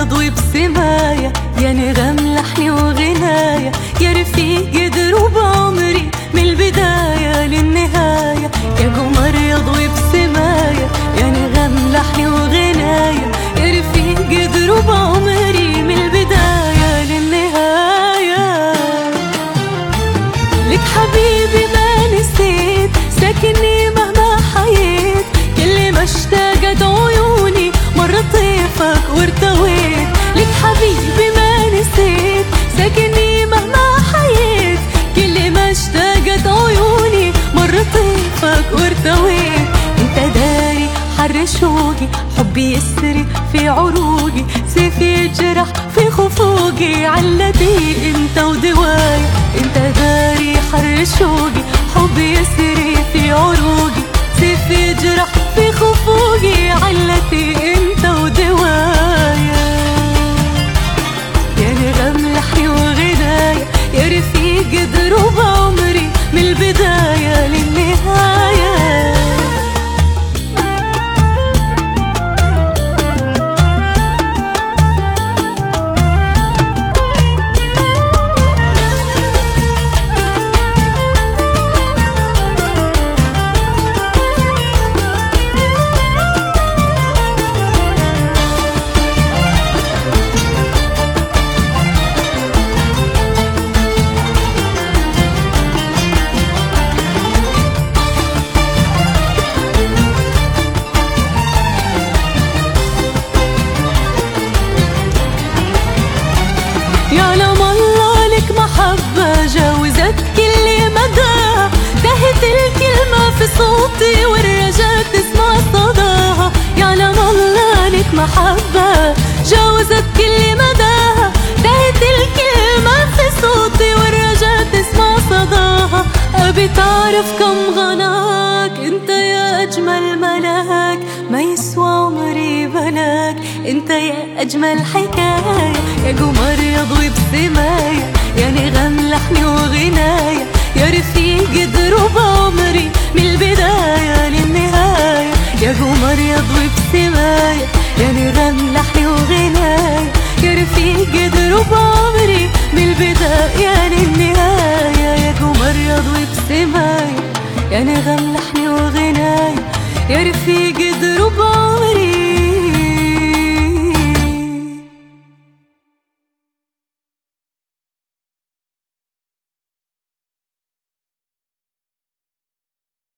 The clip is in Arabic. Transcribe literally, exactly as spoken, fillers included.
ممرض وبسمايا، يا نغم لحني وغنايا، يا رفيق دروب عمري من البداية للنهاية. يا ممرض وبسمايا، يا نغم لحني وغنايا، يا رفيق دروب عمري من البداية للنهاية. لك حبيبي ما نسيت، ساكنني مهما حييت، كل ما اشتاقت عيوني مرة طيفك وارتويت. لك حبيبي ما نسيت، ساكنني مهما حييت، كل ما اشتاقت عيوني مرة طيفك وارتويت. انت داري حر شوقي، حبي يسري في عروقي، سيفي يجرح في خفوقي، علتي انت ودواي. انت داري حر شوقي، حبي يسري في عروقي، سيفي يجرح في خفوقي، علتي انت ودوايا. يا نغم لحني وغنايا، يا رفيق دروب عمري من البداية للنهاية. يعلم الله لك محبة جاوزت كل مدى، تهت الكلمة في صوتي والرجاء تسمع صداها. يعلم الله لك محبة جاوزت كل مدى، تهت الكلمة في صوتي والرجاء تسمع صداها. أبي تعرف كم غناك انت يا أجمل ملاك، ما يسوى عمري بلاك، انت يا أجمل حكاية. يا ممرض وبسمايا، يا نغم لحني وغنايا، يا رفيق دروب عمري من البداية للنهاية. يا ممرض وبسمايا، يا نغم لحني وغنايا، يا رفيق دروب عمري من البداية للنهاية. يا ممرض وبسمايا، يا نغم لحني وغنايا، يا رفيق